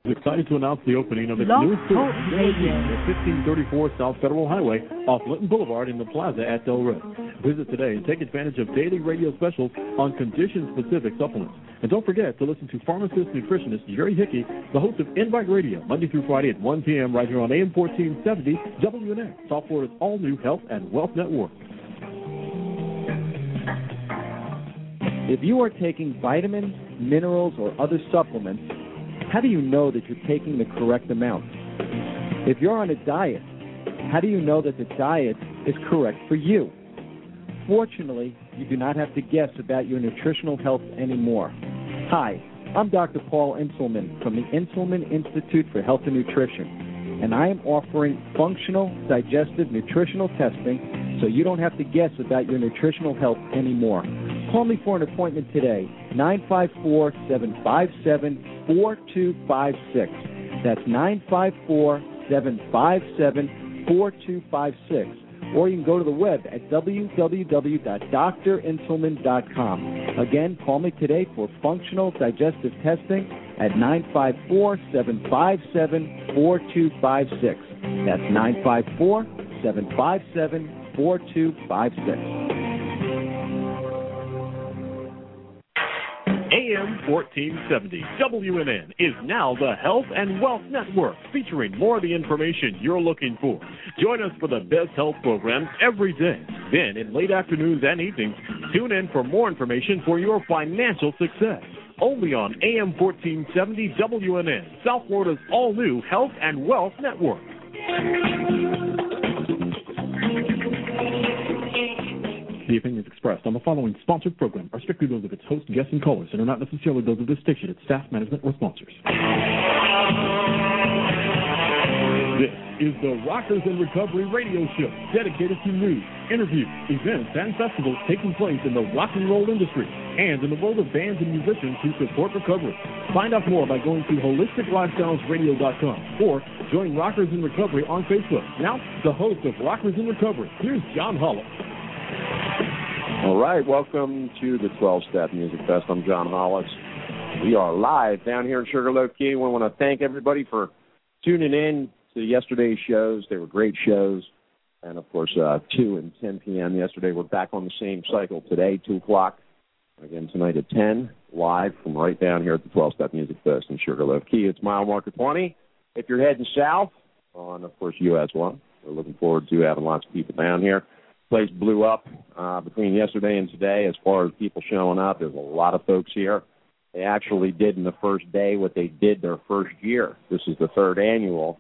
Excited to announce the opening of its Love newest store Talk Radio. at 1534 South Federal Highway off Linton Boulevard in the plaza at Del Rey. Visit today and take advantage of daily radio specials on condition-specific supplements. And don't forget to listen to pharmacist nutritionist Jerry Hickey, the host of Invite Radio, Monday through Friday at 1 p.m. right here on AM 1470 WNN, South Florida's all-new health and wealth network. If you are taking vitamins, minerals, or other supplements, how do you know that you're taking the correct amount? If you're on a diet, how do you know that the diet is correct for you? Fortunately, you do not have to guess about your nutritional health anymore. Hi, I'm Dr. Paul Inselman from the Inselman Institute for Health and Nutrition, and I am offering functional, digestive nutritional testing so you don't have to guess about your nutritional health anymore. Call me for an appointment today, 954-757-4256. That's 954-757-4256. Or you can go to the web at www.drinselman.com. Again, call me today for functional digestive testing at 954-757-4256. That's 954-757-4256. AM 1470 WNN is now the Health and Wealth Network, featuring more of the information you're looking for. Join us for the best health programs every day. Then, in late afternoons and evenings, tune in for more information for your financial success. Only on AM 1470 WNN, South Florida's all-new Health and Wealth Network. The opinions expressed on the following sponsored program are strictly those of its host, guests, and callers, and are not necessarily those of this station, its staff, management, or sponsors. This is the Rockers in Recovery radio show, dedicated to news, interviews, events, and festivals taking place in the rock and roll industry and in the world of bands and musicians who support recovery. Find out more by going to holisticlifestylesradio.com or join Rockers in Recovery on Facebook. Now, the host of Rockers in Recovery, here's John Hollis. All right, welcome to the 12-Step Music Fest. I'm John Hollis. We are live down here in Sugarloaf Key. We want to thank everybody for tuning in to yesterday's shows. They were great shows. And, of course, 2 and 10 p.m. yesterday. We're back on the same cycle today, 2 o'clock. Again, tonight at 10, live from right down here at the 12-Step Music Fest in Sugarloaf Key. It's mile marker 20. If you're heading south on, of course, US 1, we're looking forward to having lots of people down here. Place blew up between yesterday and today as far as people showing up. There's a lot of folks here. They actually did in the first day what they did their first year. This is the third annual,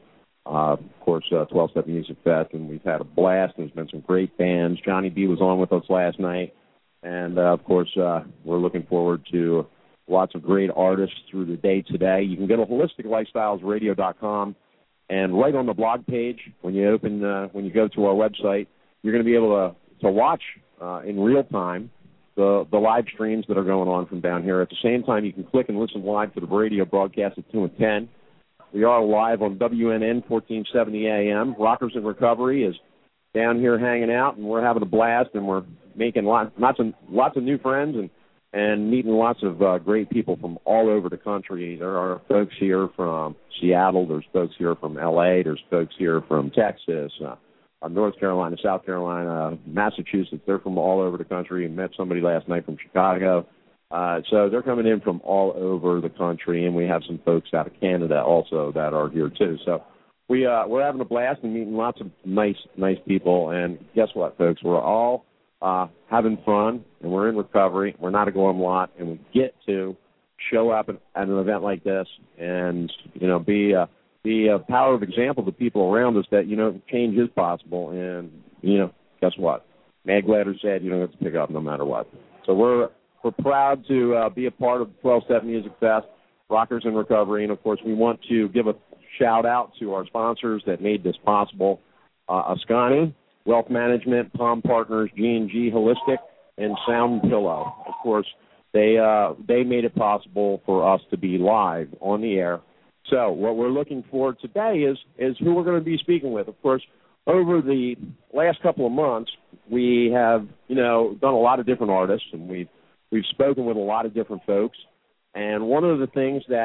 12-Step Music Fest, and we've had a blast. There's been some great bands. Johnny B was on with us last night, and, we're looking forward to lots of great artists through the day today. You can go to holisticlifestylesradio.com, and right on the blog page, when you go to our website, you're going to be able to watch in real time the live streams that are going on from down here. At the same time, you can click and listen live to the radio broadcast at 2 and 10. We are live on WNN 1470 AM. Rockers in Recovery is down here hanging out, and we're having a blast, and we're making lots of new friends and meeting lots of great people from all over the country. There are folks here from Seattle. There's folks here from L.A. There's folks here from Texas, North Carolina, South Carolina, Massachusetts. They're from all over the country. I met somebody last night from Chicago. So they're coming in from all over the country, and we have some folks out of Canada also that are here too. So we're having a blast and meeting lots of nice people. And guess what, folks? We're all having fun, and we're in recovery. We're not a glum lot, and we get to show up at an event like this and be a power of example to people around us that, change is possible. And, guess what? Mad Gladder said you don't have to pick up no matter what. So we're proud to be a part of the 12-Step Music Fest, Rockers in Recovery. And, of course, we want to give a shout-out to our sponsors that made this possible, Ascani, Wealth Management, Palm Partners, G&G Holistic, and Sound Pillow. Of course, they made it possible for us to be live on the air. So what we're looking for today is who we're going to be speaking with. Of course, over the last couple of months, we have, done a lot of different artists, and we've spoken with a lot of different folks. And one of the things that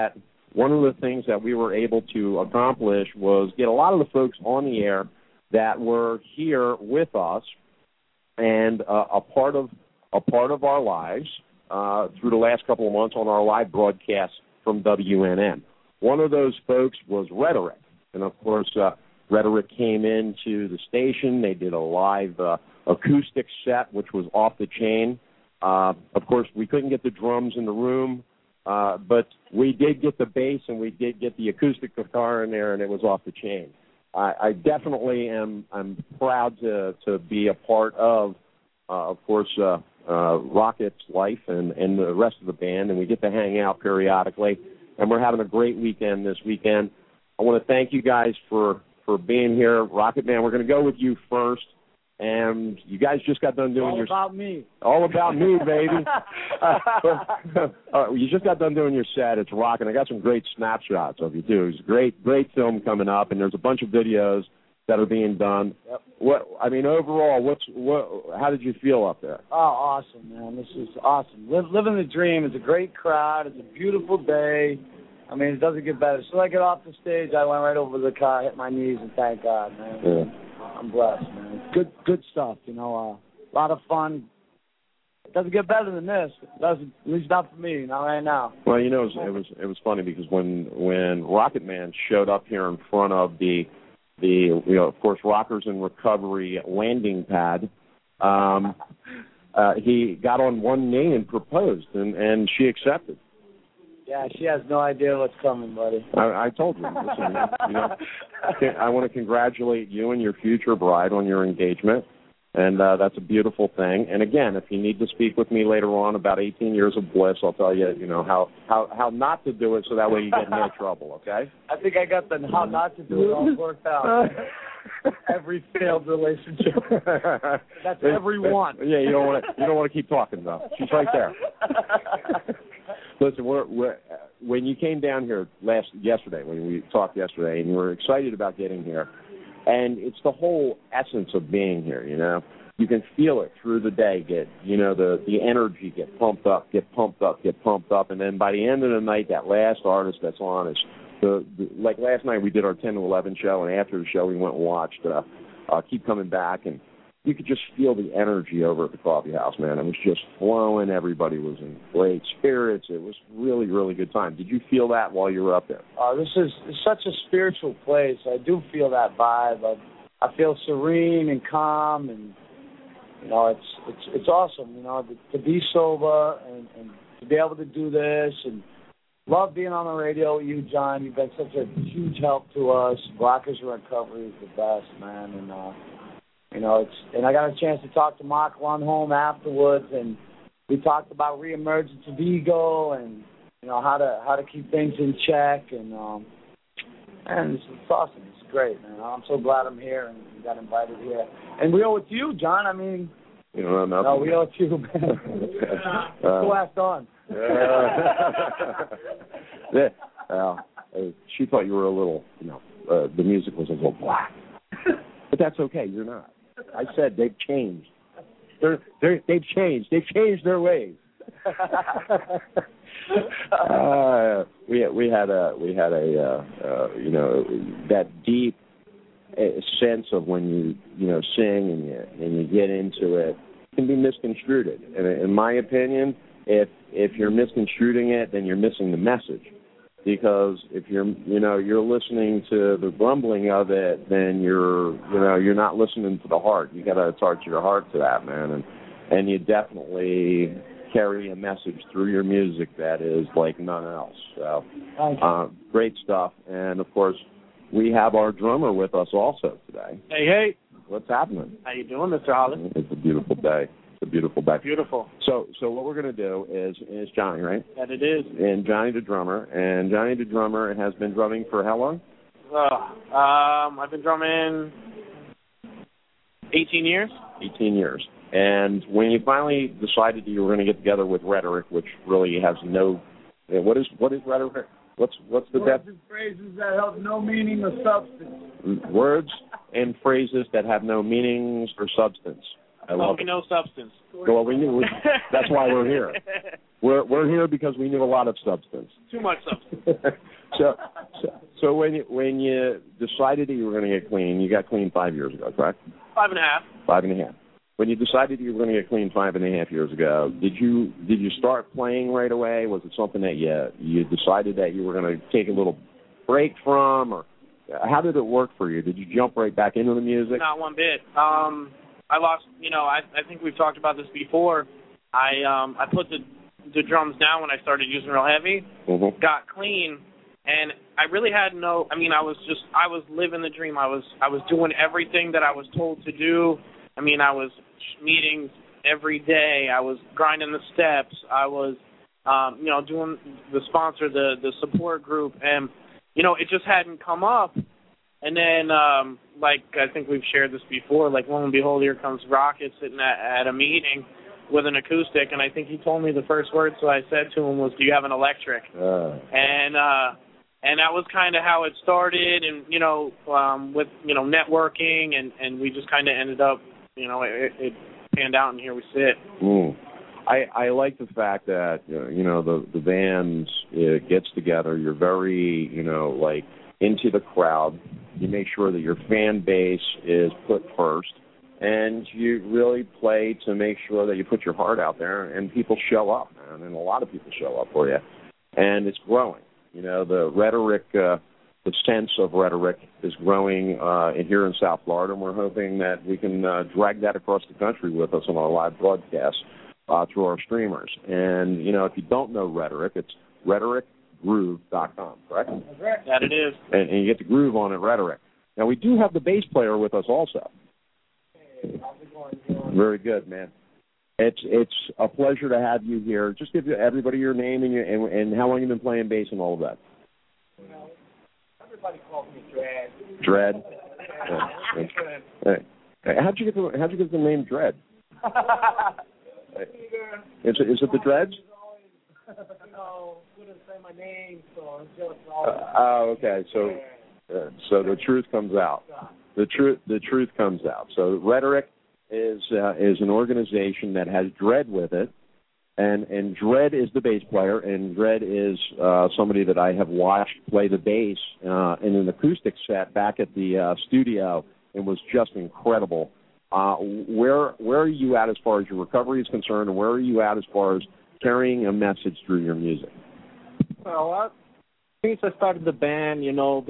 one of the things that we were able to accomplish was get a lot of the folks on the air that were here with us and a part of our lives through the last couple of months on our live broadcast from WNN. One of those folks was Rhetoric, and of course, Rhetoric came into the station. They did a live acoustic set, which was off the chain. Of course, we couldn't get the drums in the room, but we did get the bass and we did get the acoustic guitar in there, and it was off the chain. I definitely I'm proud to be a part of course, Rocket's life and the rest of the band, and we get to hang out periodically, and we're having a great weekend this weekend. I want to thank you guys for being here. Rocket Man, we're going to go with you first. And you guys just got done doing All about me. All about me, baby. You just got done doing your set. It's rocking. I got some great snapshots of you, too. It's a great film coming up, and there's a bunch of videos that are being done. Yep. Overall, how did you feel up there? Oh, awesome, man. This is awesome. Living the dream. It's a great crowd. It's a beautiful day. I mean, it doesn't get better. So I get off the stage, I went right over to the car, hit my knees, and thank God, man. Yeah. I'm blessed, man. Good stuff, a lot of fun. It doesn't get better than this. It doesn't, at least not for me, not right now. Well, it was funny because when Rocket Man showed up here in front of the of course, Rockers in Recovery landing pad, he got on one knee and proposed, and she accepted. Yeah, she has no idea what's coming, buddy. I told you. Listen, I want to congratulate you and your future bride on your engagement, and that's a beautiful thing. And again, if you need to speak with me later on about 18 years of bliss, I'll tell you, how not to do it, so that way you get no trouble. Okay? I think I got the how not to do it all worked out. Every failed relationship. That's every one. Yeah, you don't want to keep talking though. She's right there. Listen, when you came down here yesterday, when we talked yesterday, and you were excited about getting here, and it's the whole essence of being here. You can feel it through the day. The energy get pumped up, and then by the end of the night, that last artist that's on is like last night we did our 10 to 11 show, and after the show we went and watched Keep Coming Back, and you could just feel the energy over at the coffee house, man. It was just flowing. Everybody was in great spirits. It was really, really good time. Did you feel that while you were up there? This is such a spiritual place. I do feel that vibe. I feel serene and calm, and it's awesome. To be sober and to be able to do this, and love being on the radio with you, John. You've been such a huge help to us. Rockers in Recovery is the best, man, and and I got a chance to talk to Mark Lundholm afterwards, and we talked about reemergence of ego and how to keep things in check, and it's awesome. It's great, man. I'm so glad I'm here and got invited here, and we owe it to you, John. I mean, we owe it to you, man. Last on. She thought you were a little, the music was a little black, but that's okay. You're not. I said they've changed. They've changed. They've changed their ways. We had that deep sense of when you sing and you get into it, can be misconstrued. And in my opinion, if you're misconstruing it, then you're missing the message. Because if you're listening to the grumbling of it, then you're not listening to the heart. You got to touch your heart to that, man, and you definitely carry a message through your music that is like none else. So, great stuff. And of course, we have our drummer with us also today. Hey. What's happening? How you doing, Mr. Holland? It's a beautiful day. Beautiful back. Beautiful. So what we're going to do is Johnny, right? That it is. And Johnny the drummer. And Johnny the drummer has been drumming for how long? I've been drumming 18 years. 18 years. And when you finally decided that you were going to get together with Rhetoric, which really has no, what is Rhetoric? What's the words and phrases that have no meaning or substance. Words and phrases that have no meanings or substance. No substance. Well, we knew. That's why we're here. We're here because we knew a lot of substance. Too much substance. So when you decided that you were going to get clean, you got clean 5 years ago, correct? 5.5. 5.5. When you decided you were going to get clean 5.5 years ago, did you start playing right away? Was it something that you decided that you were going to take a little break from, or how did it work for you? Did you jump right back into the music? Not one bit. I lost. I think we've talked about this before. I put the drums down when I started using real heavy. Mm-hmm. Got clean, and I really had no. I was living the dream. I was doing everything that I was told to do. I was meetings every day. I was grinding the steps. I was, doing the sponsor, the support group, and it just hadn't come up. And then, I think we've shared this before, lo and behold, here comes Rocket sitting at a meeting with an acoustic, and I think he told me the first words that I said to him was, "Do you have an electric?" And that was kind of how it started, and, with, networking, and we just kind of ended up, it panned out, and here we sit. I like the fact that, the band gets together. You're very, into the crowd. You make sure that your fan base is put first, and you really play to make sure that you put your heart out there, and people show up, man, and a lot of people show up for you, and it's growing. The rhetoric, the sense of rhetoric is growing here in South Florida, and we're hoping that we can drag that across the country with us on our live broadcasts through our streamers. And, if you don't know rhetoric, it's rhetoricgroove.com, correct? That it is. And you get the groove on it, rhetoric. Now, we do have the bass player with us also. Very good, man. It's a pleasure to have you here. Just give everybody your name and how long you've been playing bass and all of that. Everybody calls me Dread. Dread. Hey, how'd you get the name Dread? Is it the Dreads? Couldn't say my name, so it's just okay. So the truth comes out. The truth comes out. So Rhetoric is an organization that has Dread with it, and Dread is the bass player, and Dread is somebody that I have watched play the bass in an acoustic set back at the studio, and was just incredible. Where are you at as far as your recovery is concerned, and where are you at as far as carrying a message through your music? Well, since I started the band,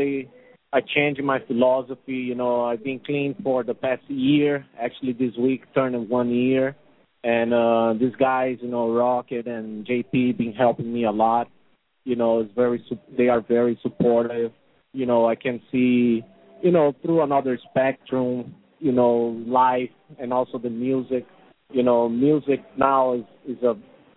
I changed my philosophy. I've been clean for the past year. Actually, this week turning 1 year. And these guys, Rocket and JP, been helping me a lot. They are very supportive. I can see, through another spectrum, life and also the music. Music now is a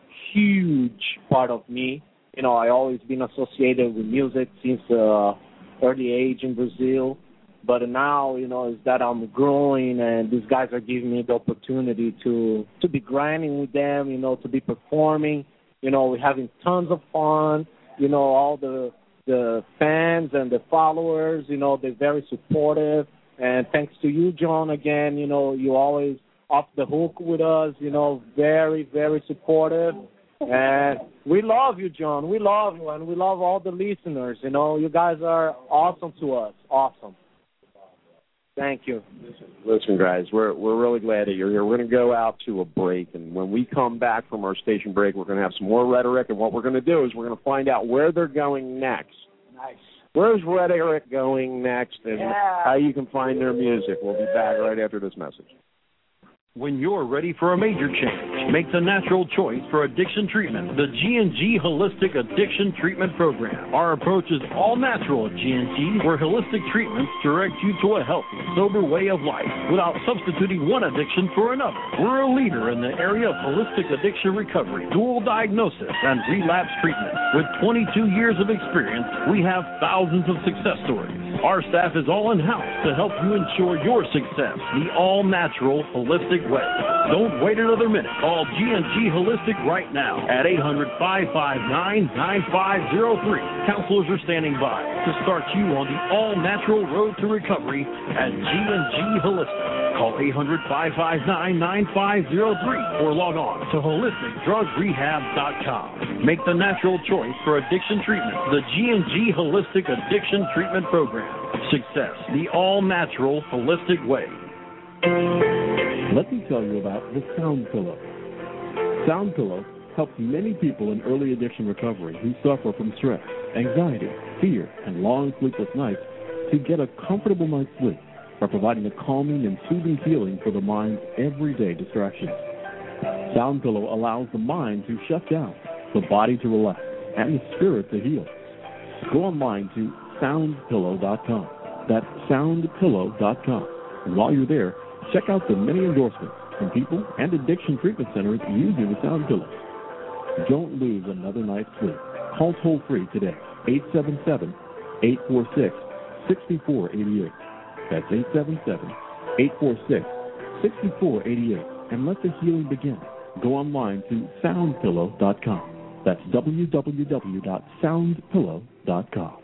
huge part of me. I always been associated with music since early age in Brazil. But now, is that I'm growing, and these guys are giving me the opportunity to be grinding with them, to be performing. We're having tons of fun. All the fans and the followers, they're very supportive. And thanks to you, John, again, you always off the hook with us, very, very supportive. And we love you, John. We love you, and we love all the listeners. You guys are awesome to us. Awesome. Thank you. Listen, guys, we're really glad that you're here. We're going to go out to a break, and when we come back from our station break, we're going to have some more Rhetoric, and what we're going to do is we're going to find out where they're going next. Nice. Where's Rhetoric going next, and how you can find their music. We'll be back right after this message. When you're ready for a major change, make the natural choice for addiction treatment, the G&G Holistic Addiction Treatment Program. Our approach is all natural at G&G, where holistic treatments direct you to a healthy, sober way of life without substituting one addiction for another. We're a leader in the area of holistic addiction recovery, dual diagnosis, and relapse treatment. With 22 years of experience, we have thousands of success stories. Our staff is all in-house to help you ensure your success the all-natural, holistic way. Don't wait another minute. Call G&G Holistic right now at 800-559-9503. Counselors are standing by to start you on the all-natural road to recovery at G&G Holistic. Call 800-559-9503 or log on to holisticdrugrehab.com. Make the natural choice for addiction treatment, the G&G Holistic Addiction Treatment Program. Success, the all-natural, holistic way. Let me tell you about the Sound Pillow. Sound Pillow helps many people in early addiction recovery who suffer from stress, anxiety, fear, and long sleepless nights to get a comfortable night's sleep by providing a calming and soothing feeling for the mind's everyday distractions. Sound Pillow allows the mind to shut down, the body to relax, and the spirit to heal. Go online to soundpillow.com. That's soundpillow.com. And while you're there, check out the many endorsements from people and addiction treatment centers using the Sound Pillow. Don't lose another night's sleep. Call toll-free today, 877-846-6488. That's 877-846-6488. And let the healing begin. Go online to soundpillow.com. That's www.soundpillow.com.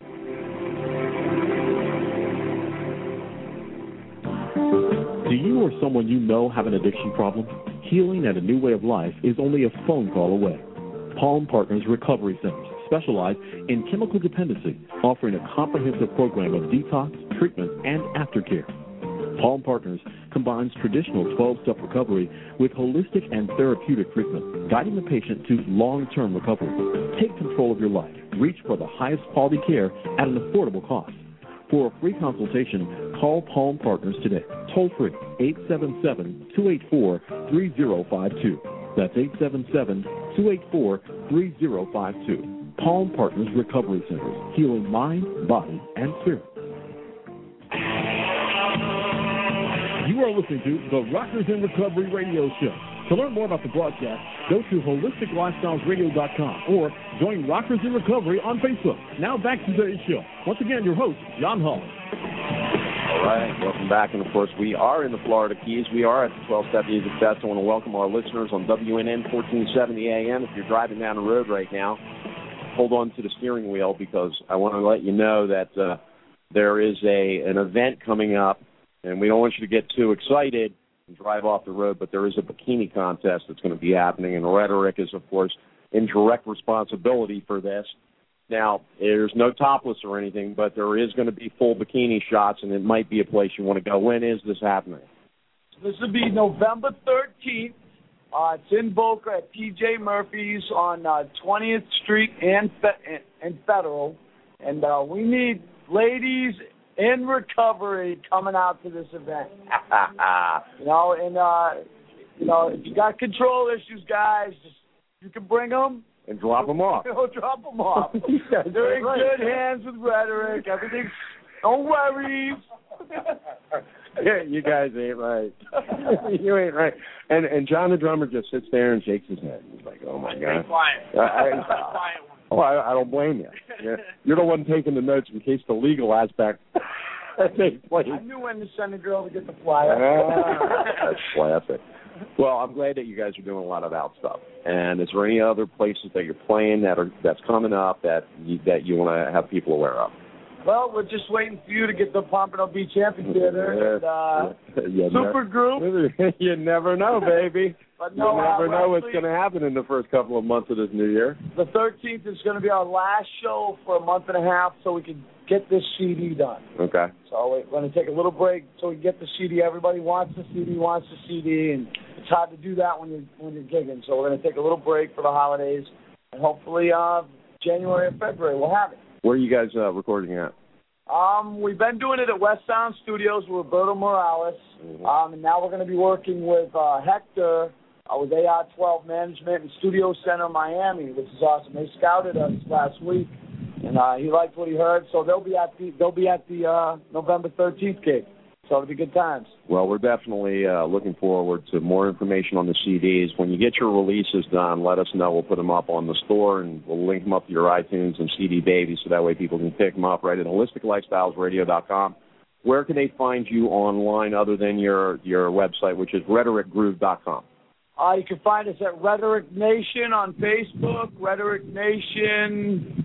Do you or someone you know have an addiction problem? Healing and a new way of life is only a phone call away. Palm Partners Recovery Centers specialize in chemical dependency, offering a comprehensive program of detox, treatment, and aftercare. Palm Partners combines traditional 12-step recovery with holistic and therapeutic treatment, guiding the patient to long-term recovery. Take control of your life. Reach for the highest quality care at an affordable cost. For a free consultation, call Palm Partners today. Toll free, 877-284-3052. That's 877-284-3052. Palm Partners Recovery Centers, healing mind, body, and spirit. You are listening to the Rockers in Recovery Radio Show. To learn more about the broadcast, go to holisticlifestylesradio.com or join Rockers in Recovery on Facebook. Now back to today's show. Once again, your host, John Hall. All right, welcome back. And, of course, we are in the Florida Keys. We are at the 12-Step Music Fest. I want to welcome our listeners on WNN 1470 AM. If you're driving down the road right now, hold on to the steering wheel because I want to let you know that there is an event coming up, and we don't want you to get too excited and drive off the road, but there is a bikini contest that's going to be happening, and Rhetoric is, of course, in direct responsibility for this. Now, there's no topless or anything, but there is going to be full bikini shots, and it might be a place you want to go. When is this happening? This will be November 13th. It's in Boca at TJ Murphy's on 20th Street and Federal. And we need ladies in recovery coming out to this event. If you got control issues, guys, you can bring them. And drop them off. Drop them off. They're in good hands with Rhetoric. Everything's, no worries. Yeah, you guys ain't right. You ain't right. And John the drummer just sits there and shakes his head. He's like, oh, my God. I don't blame you. You're the one taking the notes in case the legal aspect takes place. I knew when to send a girl to get the flyer. That's classic. Well, I'm glad that you guys are doing a lot of out stuff. And is there any other places that you're playing that's coming up that you want to have people aware of? Well, we're just waiting for you to get the Pompano Beach Amphitheater and Super Group. You never know, baby. But no, you never know what's going to happen in the first couple of months of this new year. The 13th is going to be our last show for a month and a half so we can get this CD done. Okay. So we're going to take a little break so we can get the CD. Everybody wants the CD, and it's hard to do that when you're gigging. So we're going to take a little break for the holidays, and hopefully January or February we'll have it. Where are you guys recording at? We've been doing it at West Sound Studios with Roberto Morales, and now we're going to be working with Hector with AR12 Management and Studio Center Miami, which is awesome. They scouted us last week, and he liked what he heard, so they'll be at the November 13th gig. So it'll be good times. Well, we're definitely looking forward to more information on the CDs. When you get your releases done, let us know. We'll put them up on the store, and we'll link them up to your iTunes and CD Baby, so that way people can pick them up right at holisticlifestylesradio.com. Where can they find you online other than your website, which is rhetoricgroove.com? You can find us at Rhetoric Nation on Facebook, Rhetoric Nation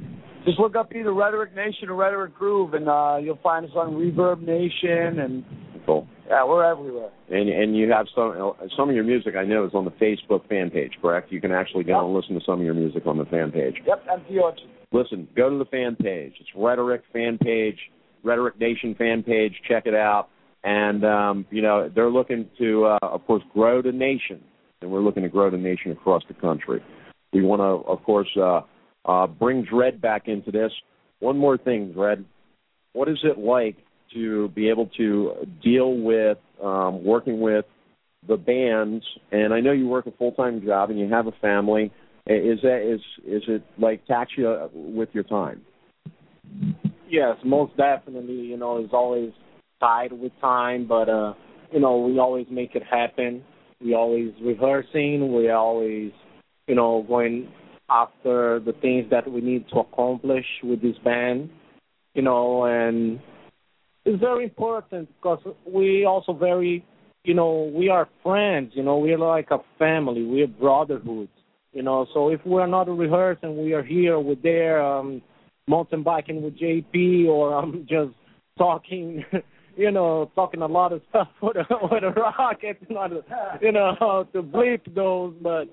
Just look up either Rhetoric Nation or Rhetoric Groove, and you'll find us on Reverb Nation. And cool. Yeah, we're everywhere. And you have some of your music, I know, is on the Facebook fan page, correct? You can actually go and listen to some of your music on the fan page. Yep, Empty Orchard. Listen, go to the fan page. It's Rhetoric fan page, Rhetoric Nation fan page. Check it out. And, they're looking to, of course, grow the nation. And we're looking to grow the nation across the country. We want to, of course, bring Dread back into this. One more thing, Dread. What is it like to be able to deal with working with the bands? And I know you work a full-time job and you have a family. Is it like tax you with your time? Yes, most definitely. It's always tied with time, but we always make it happen. We always rehearsing. We always, going after the things that we need to accomplish with this band. And it's very important because we also we are friends. We are like a family. We are brotherhood. So if we are not rehearsing, we are here, we're there, mountain biking with JP, or I'm just talking, talking a lot of stuff with a rocket, not, to bleep those, but,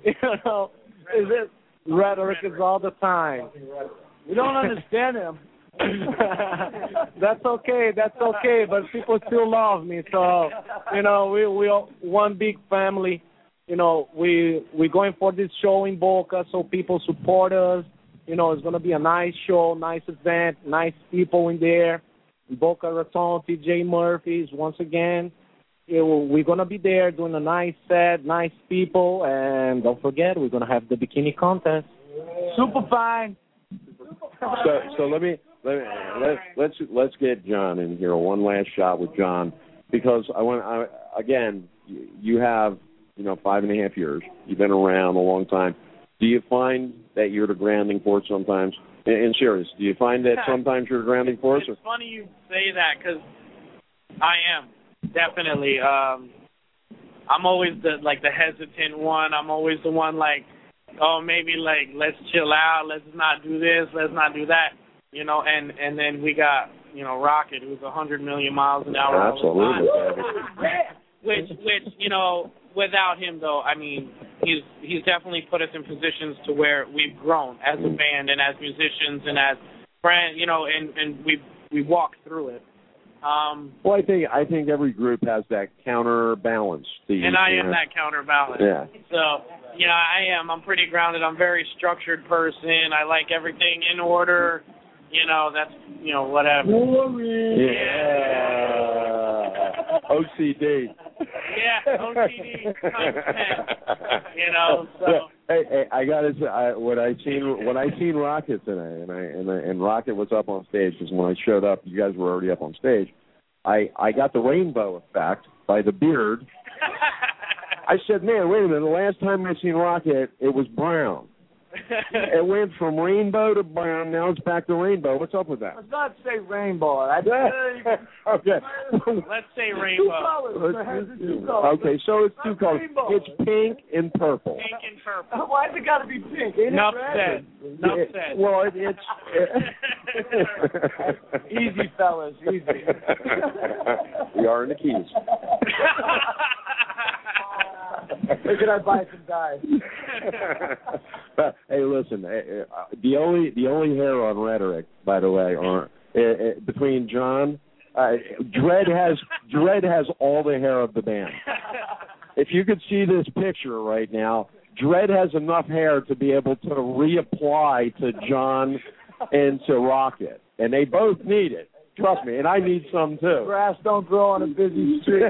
rhetoric is all the time. We don't understand him. That's okay, but people still love me, so, we are one big family. We're going for this show in Boca, so people support us. It's going to be a nice show, nice event, nice people in there. Boca Raton, TJ Murphy's, once again. We're going to be there doing a nice set, nice people, and don't forget, we're going to have the bikini contest. Super fine. So let's get John in here. One last shot with John, because you have 5.5 years. You've been around a long time. Do you find that you're the grounding force sometimes? In serious, do you find that sometimes you're the grounding force? It's funny you say that, because I am, definitely. I'm always the hesitant one. I'm always the one let's chill out, let's not do this, let's not do that. And then we got, Rocket, who's 100 million miles an hour. Absolutely. Which without him, though, I mean, he's definitely put us in positions to where we've grown as a band and as musicians and as friends, and we walked through it. Well, I think every group has that counterbalance. And I am that counterbalance. Yeah. So, I am. I'm pretty grounded. I'm a very structured person. I like everything in order. That's, whatever. Yeah. OCD. Yeah, OCD. 100%. So. Hey, I gotta say, when I seen Rocket today, and Rocket was up on stage, because when I showed up, you guys were already up on stage. I got the rainbow effect by the beard. I said, man, wait a minute. The last time I seen Rocket, it was brown. It went from rainbow to brown. Now it's back to rainbow. What's up with that? Let's not say rainbow. Okay. Let's say rainbow. Okay, so it's two colors. It's pink and purple. Pink and purple. Why's it got to be pink? Enough said. Well, it's easy, fellas, easy. We are in the Keys. Where can I buy some dyes? Hey, listen. The only hair on Rhetoric, by the way, between John, Dread has all the hair of the band. If you could see this picture right now, Dread has enough hair to be able to reapply to John and to Rocket, and they both need it. Trust me, and I need some too. Grass don't grow on a busy street.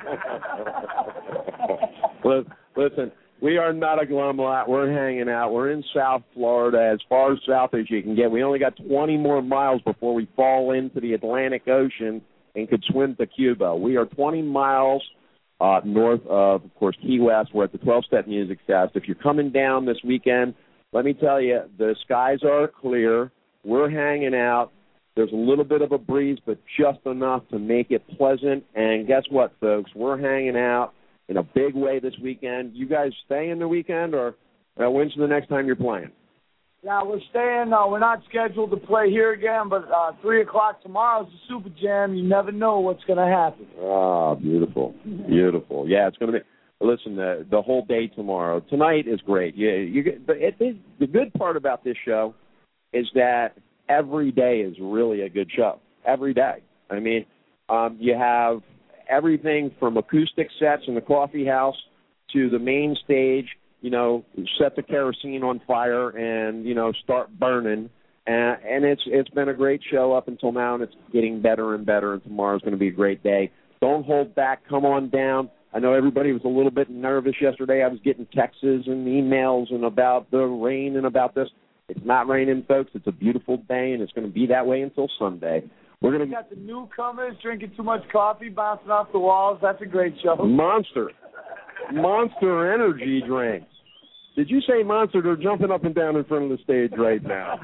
Listen, we are not a glumlat. We're hanging out. We're in South Florida, as far south as you can get. We only got 20 more miles before we fall into the Atlantic Ocean and could swim to Cuba. We are 20 miles north of course, Key West. We're at the 12-Step Music Fest. If you're coming down this weekend, let me tell you, the skies are clear. We're hanging out. There's a little bit of a breeze, but just enough to make it pleasant. And guess what, folks? We're hanging out in a big way this weekend. You guys staying the weekend, or when's the next time you're playing? Yeah, we're staying. We're not scheduled to play here again, but 3 o'clock tomorrow is the Super Jam. You never know what's going to happen. Oh, beautiful. Beautiful. Yeah, it's going to be. Listen, the whole day tomorrow. Tonight is great. The good part about this show is that every day is really a good show. Every day. I mean, you have everything from acoustic sets in the coffee house to the main stage. You know, set the kerosene on fire and, you know, start burning. And it's been a great show up until now, and it's getting better and better, and tomorrow's going to be a great day. Don't hold back. Come on down. I know everybody was a little bit nervous yesterday. I was getting texts and emails and about the rain and about this. It's not raining, folks. It's a beautiful day, and it's going to be that way until Sunday. We got the newcomers drinking too much coffee, bouncing off the walls. That's a great show. Monster energy drinks. Did you say Monster? They're jumping up and down in front of the stage right now.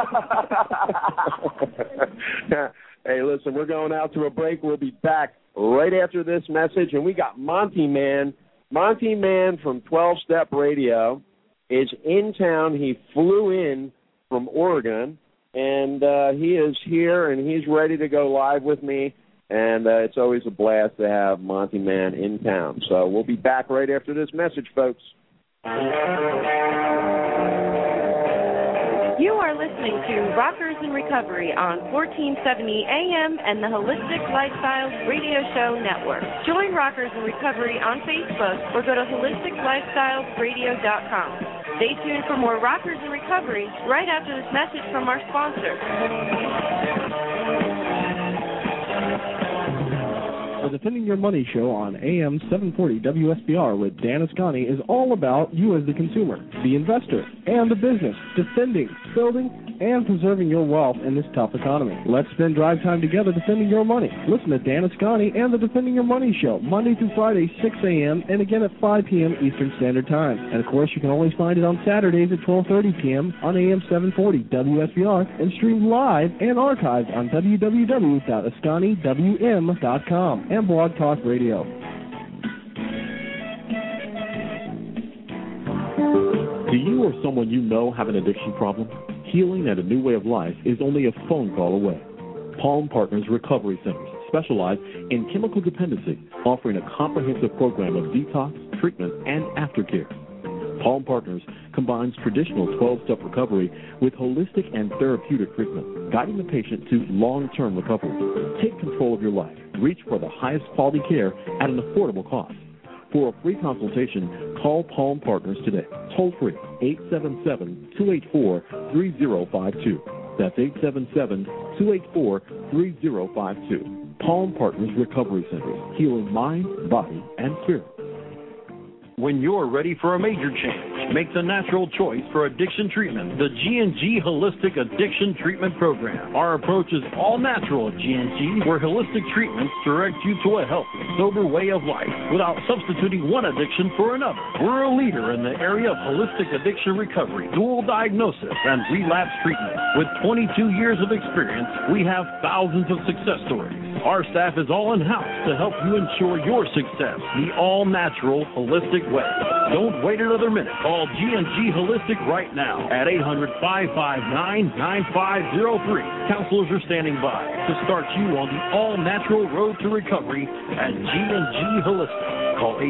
Hey, listen, we're going out to a break. We'll be back right after this message, and we got Monty Man. Monty Man from 12-Step Radio is in town. He flew in from Oregon, and he is here, and he's ready to go live with me. And it's always a blast to have Monty Man in town. So we'll be back right after this message, folks. You are listening to Rockers in Recovery on 1470 AM and the Holistic Lifestyles Radio Show Network. Join Rockers in Recovery on Facebook or go to holisticlifestylesradio.com. Stay tuned for more Rockers in Recovery right after this message from our sponsor. The Defending Your Money show on AM 740 WSBR with Dan Ascani is all about you as the consumer, the investor, and the business, defending, building, and preserving your wealth in this tough economy. Let's spend drive time together defending your money. Listen to Dan Ascani and the Defending Your Money show, Monday through Friday, 6 a.m., and again at 5 p.m. Eastern Standard Time. And, of course, you can always find it on Saturdays at 12:30 p.m. on AM 740 WSBR and stream live and archived on www.ascaniwm.com and Blog Talk Radio. Do you or someone you know have an addiction problem? Healing and a new way of life is only a phone call away. Palm Partners Recovery Centers specialize in chemical dependency, offering a comprehensive program of detox, treatment, and aftercare. Palm Partners combines traditional 12-step recovery with holistic and therapeutic treatment, guiding the patient to long-term recovery. Take control of your life. Reach for the highest quality care at an affordable cost. For a free consultation, call Palm Partners today. Toll free, 877-284-3052. That's 877-284-3052. Palm Partners Recovery Centers, healing mind, body, and spirit. When you're ready for a major change, make the natural choice for addiction treatment, the G&G Holistic Addiction Treatment Program. Our approach is all natural at G&G, where holistic treatments direct you to a healthy, sober way of life without substituting one addiction for another. We're a leader in the area of holistic addiction recovery, dual diagnosis, and relapse treatment. With 22 years of experience, we have thousands of success stories. Our staff is all in-house to help you ensure your success the all-natural, holistic way. Don't wait another minute. Call G&G Holistic right now at 800-559-9503. Counselors are standing by to start you on the all-natural road to recovery at G&G Holistic. Call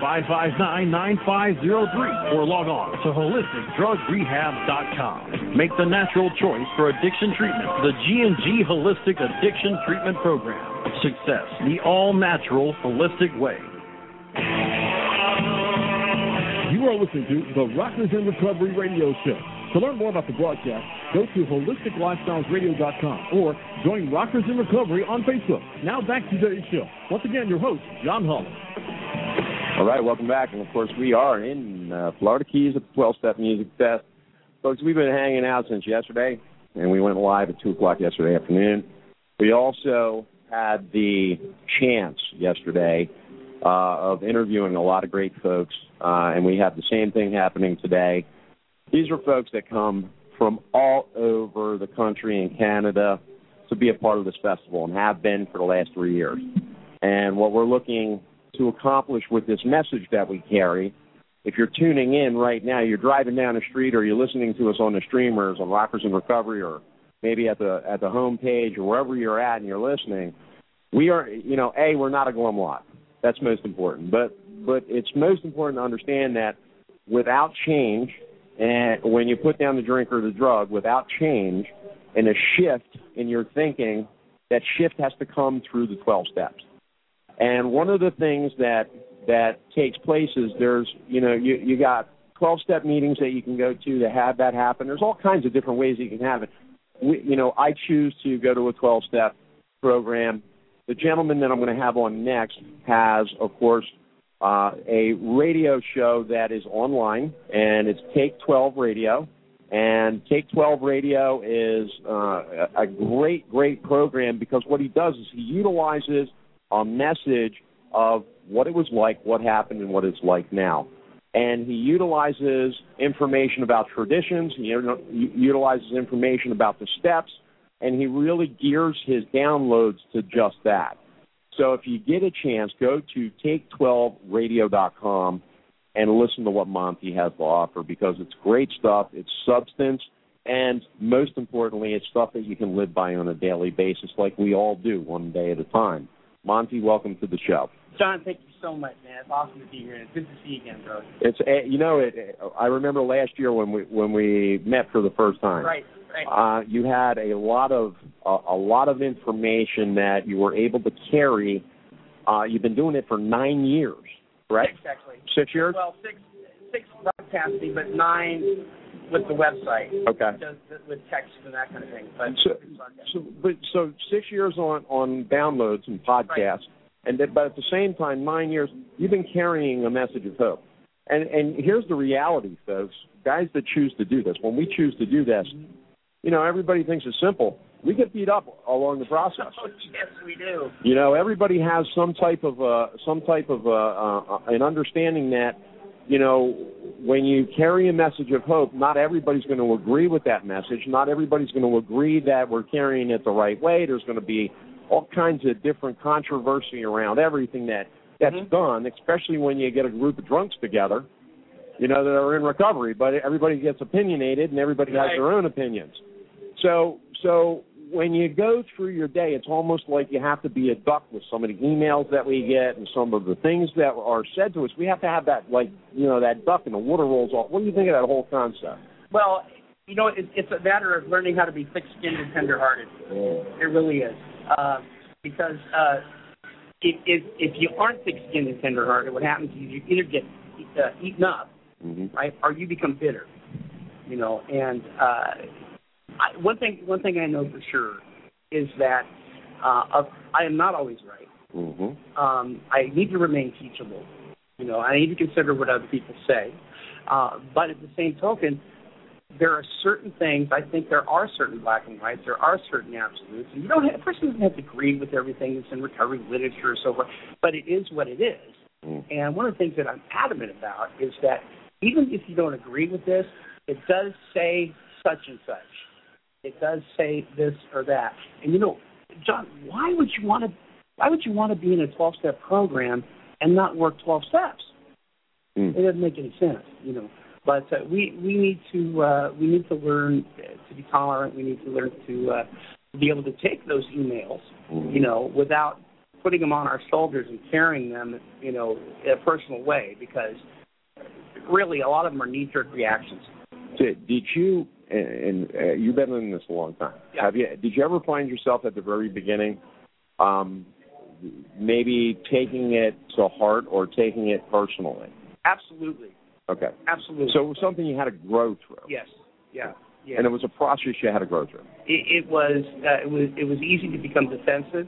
800-559-9503 or log on to holisticdrugrehab.com. Make the natural choice for addiction treatment, the G&G Holistic Addiction Treatment Program. Success, the all-natural, holistic way. You are listening to the Rockers in Recovery Radio Show. To learn more about the broadcast, go to holisticlifestylesradio.com or join Rockers in Recovery on Facebook. Now back to today's show. Once again, your host, John Hollis. All right, welcome back. And, of course, we are in Florida Keys at the 12-Step Music Fest. Folks, we've been hanging out since yesterday, and we went live at 2 o'clock yesterday afternoon. We also had the chance yesterday of interviewing a lot of great folks, and we have the same thing happening today. These are folks that come from all over the country and Canada to be a part of this festival and have been for the last 3 years. And what we're looking to accomplish with this message that we carry if you're tuning in right now, you're driving down the street or you're listening to us on the streamers, on Rockers in Recovery, or maybe at the home page or wherever you're at and you're listening, we are, we're not a glum lot. That's most important. But it's most important to understand that without change, and when you put down the drink or the drug, without change and a shift in your thinking, that shift has to come through the 12 steps. And one of the things that takes place is there's, you got 12-step meetings that you can go to have that happen. There's all kinds of different ways that you can have it. I choose to go to a 12-step program. The gentleman that I'm going to have on next has, of course, a radio show that is online, and it's Take 12 Radio. And Take 12 Radio is a great, great program because what he does is he utilizes a message of what it was like, what happened, and what it's like now. And he utilizes information about traditions, he utilizes information about the steps, and he really gears his downloads to just that. So if you get a chance, go to take12radio.com and listen to what Monty has to offer because it's great stuff, it's substance, and most importantly, it's stuff that you can live by on a daily basis like we all do, one day at a time. Monty, welcome to the show. John, thank you so much, man. It's awesome to be here, and it's good to see you again, bro. I remember last year when we met for the first time. Right. You had a lot of information that you were able to carry. You've been doing it for 9 years, right? 6, actually. 6 years? Well, six broadcasting, but 9 with the website. Okay. With text and that kind of thing. So 6 years on downloads and podcasts, right. But at the same time, 9 years, you've been carrying a message of hope. And here's the reality, folks. Guys that choose to do this, when we choose to do this, everybody thinks it's simple. We get beat up along the process. Oh, yes, we do. Everybody has some type of an understanding that, when you carry a message of hope, not everybody's going to agree with that message. Not everybody's going to agree that we're carrying it the right way. There's going to be all kinds of different controversy around everything that's done, especially when you get a group of drunks together, that are in recovery. But everybody gets opinionated, and everybody has their own opinions. So when you go through your day, it's almost like you have to be a duck with some of the emails that we get and some of the things that are said to us. We have to have that, that duck and the water rolls off. What do you think of that whole concept? Well, it's a matter of learning how to be thick-skinned and tender-hearted. It really is. Because if you aren't thick-skinned and tender-hearted, what happens is you either get eaten up, right, or you become bitter. And one thing I know for sure is that I am not always right. I need to remain teachable. I need to consider what other people say. But at the same token, there are certain things. I think there are certain black and whites. There are certain absolutes. And a person doesn't have to agree with everything that's in recovery literature or so forth. But it is what it is. And one of the things that I'm adamant about is that even if you don't agree with this, it does say such and such. It does say this or that. And John, why would you want to be in a 12-step program and not work 12 steps? It doesn't make any sense, But we need to learn to be tolerant. We need to learn to be able to take those emails, without putting them on our shoulders and carrying them, in a personal way, because really a lot of them are knee-jerk reactions. Did you? And you've been in this a long time. Yeah. Did you ever find yourself at the very beginning maybe taking it to heart or taking it personally? Absolutely. Okay. Absolutely. So it was something you had to grow through. Yes. Yeah. And it was a process you had to grow through. It was easy to become defensive.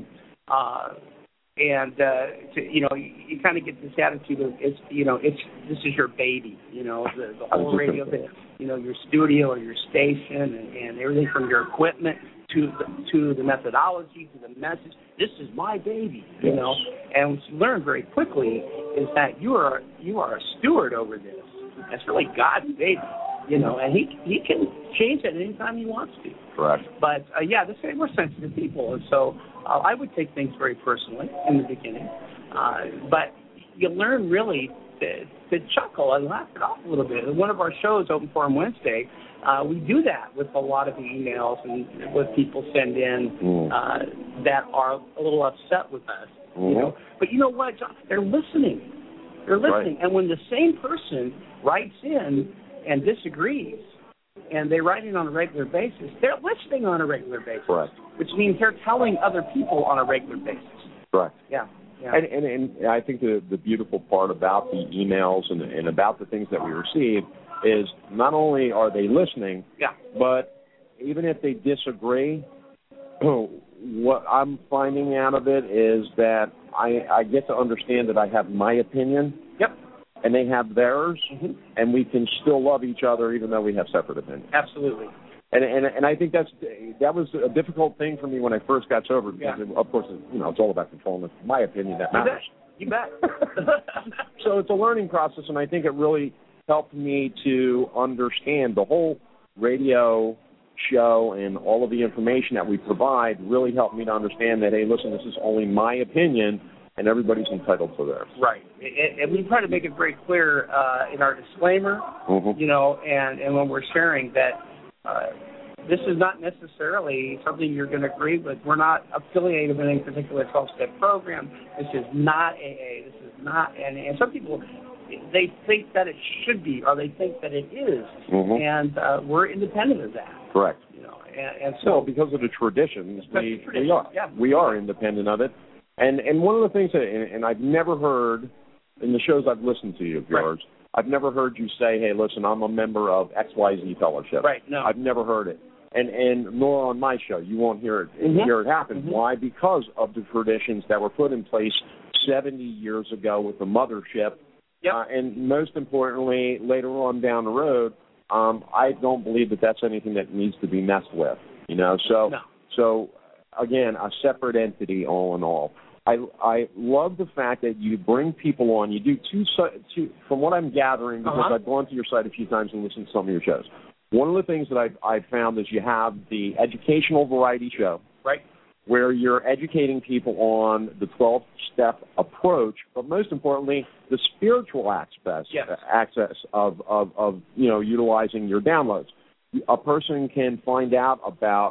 You kind of get this attitude of this is your baby, the whole radio thing, your studio or your station and everything from your equipment to the methodology to the message. This is my baby, And what you learn very quickly is that you are a steward over this. That's really God's baby, and he can change it anytime he wants to. Correct. But we're sensitive people, and so I would take things very personally in the beginning. But you learn really to chuckle and laugh it off a little bit. One of our shows, Open Forum Wednesday, we do that with a lot of the emails and what people send in that are a little upset with us. You know, but you know what, John? They're listening. They're listening, and when the same person writes in and disagrees, and they write in on a regular basis, they're listening on a regular basis. Correct. Which means they're telling other people on a regular basis. Correct. Yeah. Yeah. And I think the beautiful part about the emails and about the things that we receive is not only are they listening, but even if they disagree, what I'm finding out of it is that I get to understand that I have my opinion. Yep. And they have theirs, and we can still love each other even though we have separate opinions. Absolutely. And I think that was a difficult thing for me when I first got sober because, of course, it's all about controlling. It's my opinion that matters. You bet. So it's a learning process, and I think it really helped me to understand the whole radio show and all of the information that we provide really helped me to understand that, hey, listen, this is only my opinion, and everybody's entitled to theirs. Right. And we try to make it very clear in our disclaimer, and when we're sharing that this is not necessarily something you're going to agree with. We're not affiliated with any particular 12-step program. This is not AA. This is not NA. And some people, they think that it should be, or they think that it is, and we're independent of that. Correct. And so because of the traditions, we are independent of it. And one of the things that, and I've never heard in the shows I've listened to you of yours, I've never heard you say, hey, listen, I'm a member of XYZ Fellowship. Right, no. I've never heard it. And nor on my show. You won't hear it hear it happen. Why? Because of the traditions that were put in place 70 years ago with the mothership. And most importantly, later on down the road, I don't believe that that's anything that needs to be messed with. So again, a separate entity all in all. I love the fact that you bring people on. You do two from what I'm gathering, because I've gone to your site a few times and listened to some of your shows. One of the things that I've found is you have the educational variety show, where you're educating people on the 12-step approach, but most importantly, the spiritual access of utilizing your downloads. A person can find out about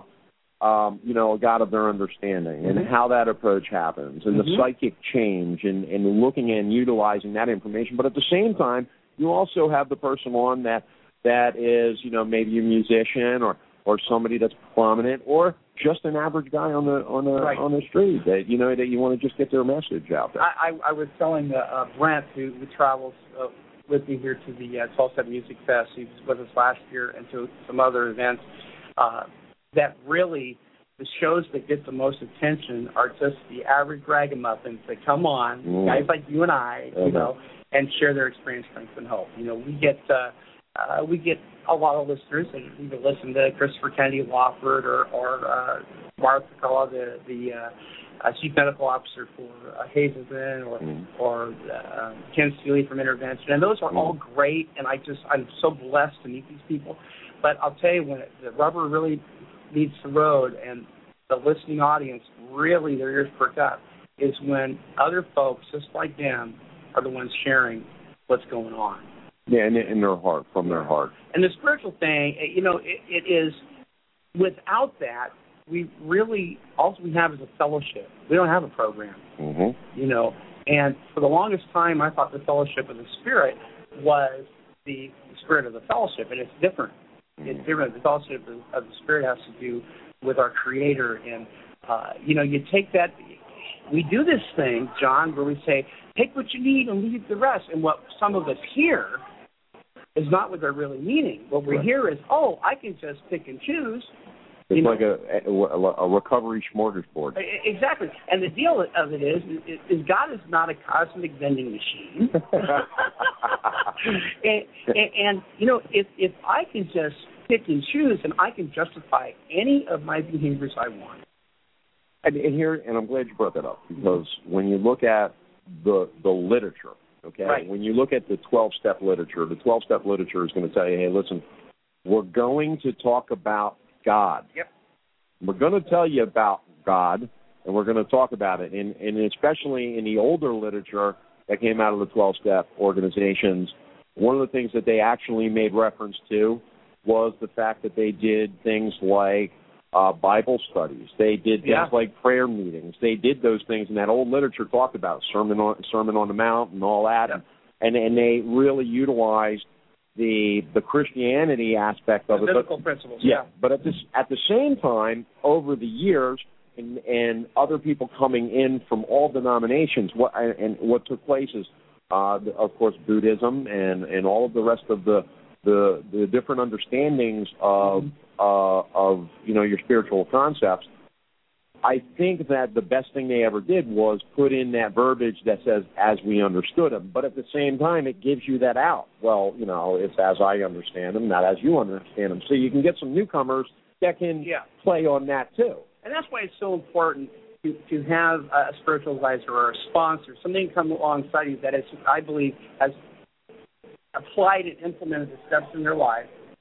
a God of their understanding and how that approach happens and the psychic change and looking and utilizing that information. But at the same time, you also have the person on that is, maybe a musician or somebody that's prominent or just an average guy on the street that you want to just get their message out there. I was telling Brent, who travels with me here to the 12-Step Music Fest. He was with us last year and to some other events. That really the shows that get the most attention are just the average ragamuffins that come on, guys like you and I, and share their experience, strength, and hope. We get a lot of listeners that either listen to Christopher Kennedy Wofford or Martha Calla, the Chief Medical Officer for Hazelden, or Ken Steely from Intervention, and those are all great. And I'm so blessed to meet these people. But I'll tell you, when the rubber really meets the road and the listening audience really their ears perk up is when other folks just like them are the ones sharing what's going on. Yeah, in their heart, from their heart. And the spiritual thing, it is, without that, we really, all we have is a fellowship. We don't have a program, and for the longest time I thought the fellowship of the Spirit was the spirit of the fellowship, and it's different. It's different. The fellowship of the Spirit has to do with our Creator. And, you take that. We do this thing, John, where we say, take what you need and leave the rest. And what some of us hear is not what they're really meaning. What we hear is, I can just pick and choose. It's like a recovery smorgasbord. Exactly. And the deal of it is God is not a cosmic vending machine. and if I can just pick and choose, and I can justify any of my behaviors I want. And I'm glad you brought that up, because when you look at the literature, when you look at the 12-step literature, the 12-step literature is going to tell you, hey, listen, we're going to talk about God. Yep. We're going to tell you about God, and we're going to talk about it. And especially in the older literature, that came out of the 12-step organizations, one of the things that they actually made reference to was the fact that they did things like Bible studies. They did things like prayer meetings. They did those things, and that old literature talked about Sermon on the Mount and all that, and they really utilized the Christianity aspect of the biblical principles. But at the same time, over the years, and other people coming in from all denominations, what took place is, of course, Buddhism and all of the rest of the different understandings of your spiritual concepts. I think that the best thing they ever did was put in that verbiage that says, as we understood them. But at the same time, it gives you that out. Well, it's as I understand them, not as you understand them. So you can get some newcomers that can play on that too. And that's why it's so important to have a spiritual advisor or a sponsor, something come alongside you that is, I believe, has applied and implemented the steps in their life,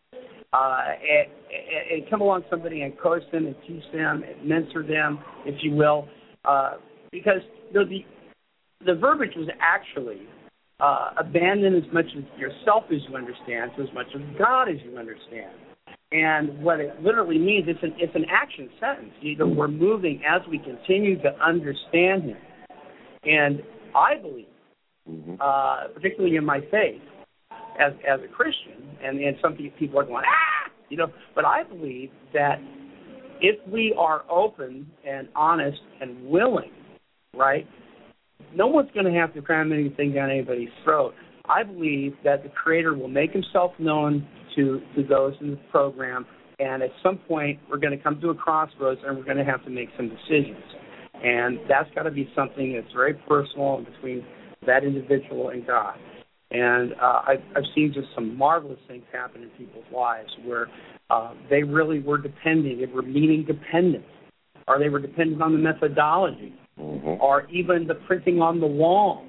and come along somebody and coach them and teach them and mentor them, if you will, because the verbiage was actually abandon as much of yourself as you understand to as much of God as you understand. And what it literally means, it's an action sentence. We're moving as we continue to understand Him. And I believe, particularly in my faith, as a Christian, and some people are going, but I believe that if we are open and honest and willing, right, no one's going to have to cram anything down anybody's throat. I believe that the Creator will make Himself known to those in the program, and at some point we're going to come to a crossroads and we're going to have to make some decisions. And that's got to be something that's very personal between that individual and God. And I've seen just some marvelous things happen in people's lives where they really were depending. They were meaning dependent, or they were dependent on the methodology, or even the printing on the walls,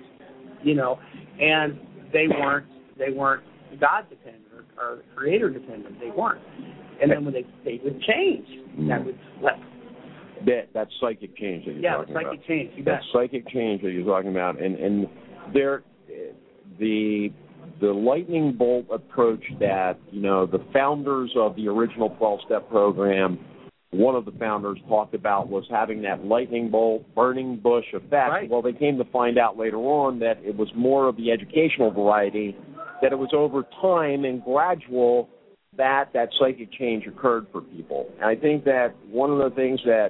and they weren't God dependent or Creator dependent. They weren't. And then when they would change, that would flip. That psychic change that you're talking about. Yeah, psychic change. That psychic change that you're talking about, and there. The lightning bolt approach that, the founders of the original 12-step program, one of the founders talked about was having that lightning bolt, burning bush effect. Right. Well, they came to find out later on that it was more of the educational variety, that it was over time and gradual that psychic change occurred for people. And I think that one of the things that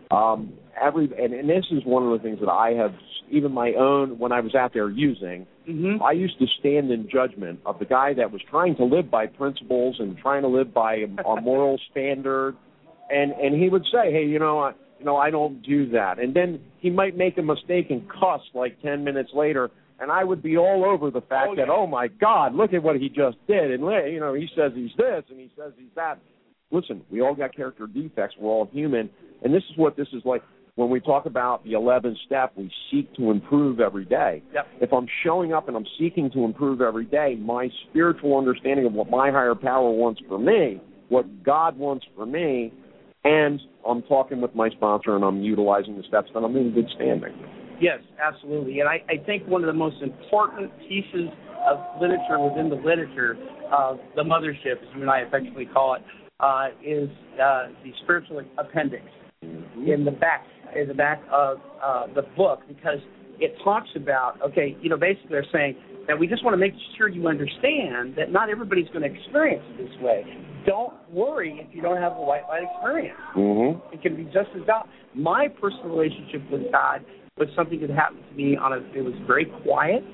and this is one of the things that I have, even my own, when I was out there using, I used to stand in judgment of the guy that was trying to live by principles and trying to live by a moral standard, and he would say, hey, I don't do that. And then he might make a mistake and cuss like 10 minutes later, and I would be all over the fact that, oh, my God, look at what he just did. And, he says he's this and he says he's that. Listen, we all got character defects. We're all human. And this is what this is like. When we talk about the 11th step, we seek to improve every day. Yep. If I'm showing up and I'm seeking to improve every day, my spiritual understanding of what my higher power wants for me, what God wants for me, and I'm talking with my sponsor and I'm utilizing the steps, then I'm in good standing. Yes, absolutely. And I think one of the most important pieces of literature within the literature of the mothership, as you and I affectionately call it, is the spiritual appendix in the back of the book, because it talks about, basically they're saying that we just want to make sure you understand that not everybody's going to experience it this way. Don't worry if you don't have a white light experience. It can be just as God. My personal relationship with God was something that happened to me it was very quiet.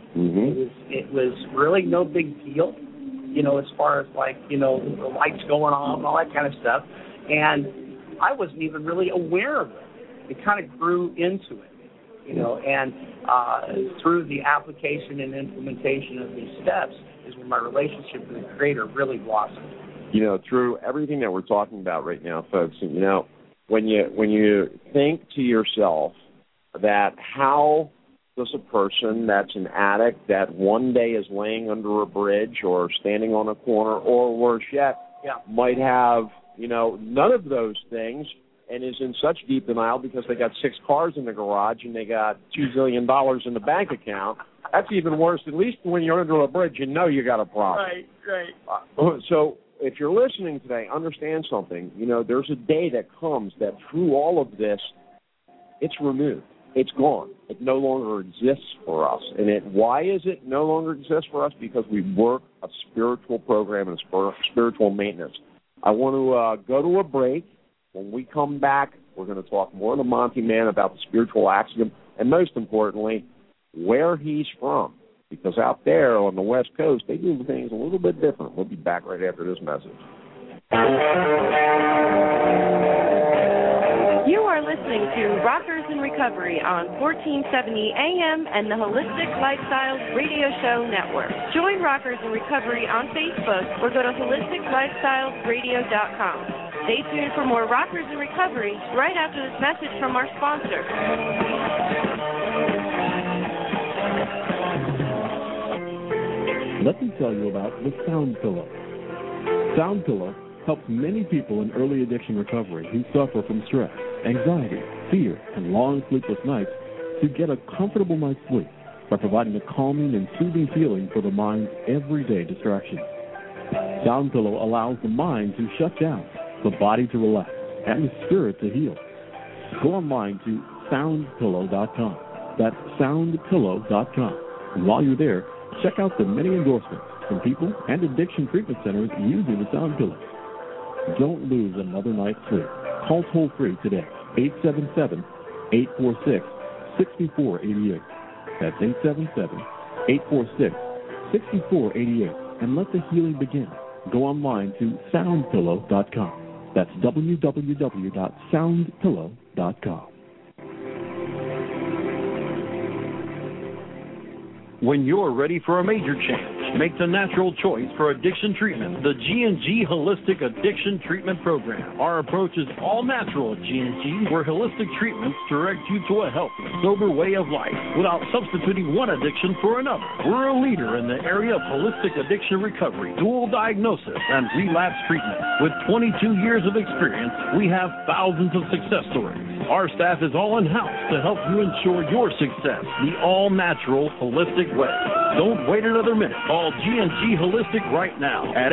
It was really no big deal, as far as the lights going on and all that kind of stuff. And I wasn't even really aware of it. It kind of grew into it, and through the application and implementation of these steps is when my relationship with the Creator really blossomed. Through everything that we're talking about right now, folks, when you think to yourself that how does a person that's an addict that one day is laying under a bridge or standing on a corner, or worse yet, might have, none of those things, and is in such deep denial because they got 6 cars in the garage and they got $2 zillion in the bank account, That's even worse. At least when you're under a bridge, you know you got a problem. Right. So if you're listening today, understand something. You know, there's a day that comes that through all of this, it's removed. It's gone. It no longer exists for us. And why is it no longer exists for us? Because we work a spiritual program and spiritual maintenance. I want to go to a break. When we come back, we're going to talk more to Monty Man about the spiritual axiom and, most importantly, where he's from. Because out there on the West Coast, they do things a little bit different. We'll be back right after this message. You are listening to Rockers in Recovery on 1470 AM and the Holistic Lifestyles Radio Show Network. Join Rockers in Recovery on Facebook or go to holisticlifestylesradio.com. Stay tuned for more Rockers in Recovery right after this message from our sponsor. Let me tell you about the Sound Pillow. Sound Pillow helps many people in early addiction recovery who suffer from stress, anxiety, fear, and long sleepless nights to get a comfortable night's sleep by providing a calming and soothing feeling for the mind's everyday distractions. Sound Pillow allows the mind to shut down, the body to relax, and the spirit to heal. Go online to soundpillow.com. That's soundpillow.com. And while you're there, check out the many endorsements from people and addiction treatment centers using the Sound Pillow. Don't lose another night's sleep. Call toll-free today, 877-846-6488. That's 877-846-6488. And let the healing begin. Go online to soundpillow.com. That's www.soundpillow.com. When you're ready for a major change, make the natural choice for addiction treatment. The G&G Holistic Addiction Treatment Program. Our approach is all natural at G&G, where holistic treatments direct you to a healthy, sober way of life without substituting one addiction for another. We're a leader in the area of holistic addiction recovery, dual diagnosis, and relapse treatment. With 22 years of experience, we have thousands of success stories. Our staff is all in-house to help you ensure your success the all-natural, holistic way. Don't wait another minute. Call G&G Holistic right now at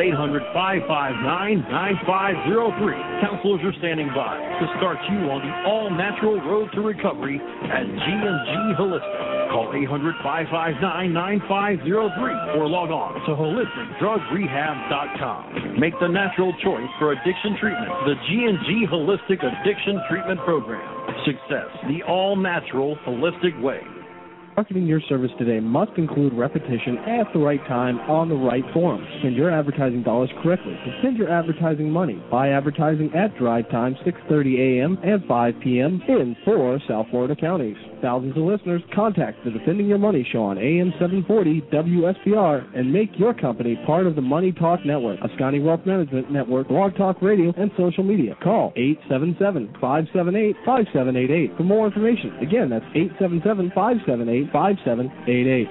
800-559-9503. Counselors are standing by to start you on the all-natural road to recovery at G&G Holistic. Call 800-559-9503 or log on to holisticdrugrehab.com. Make the natural choice for addiction treatment. The G&G Holistic Addiction Treatment Program. Success, the all-natural, holistic way. Marketing your service today must include repetition at the right time on the right forum. Spend your advertising dollars correctly. Spend your advertising money. Buy advertising at drive time 6:30 a.m. and 5 p.m. in 4 South Florida counties. Thousands of listeners contact the Defending Your Money show on AM 740 WSPR and make your company part of the Money Talk Network, Ascani Wealth Management Network, Blog Talk Radio, and social media. Call 877-578-5788 for more information. Again, that's 877-578-5788.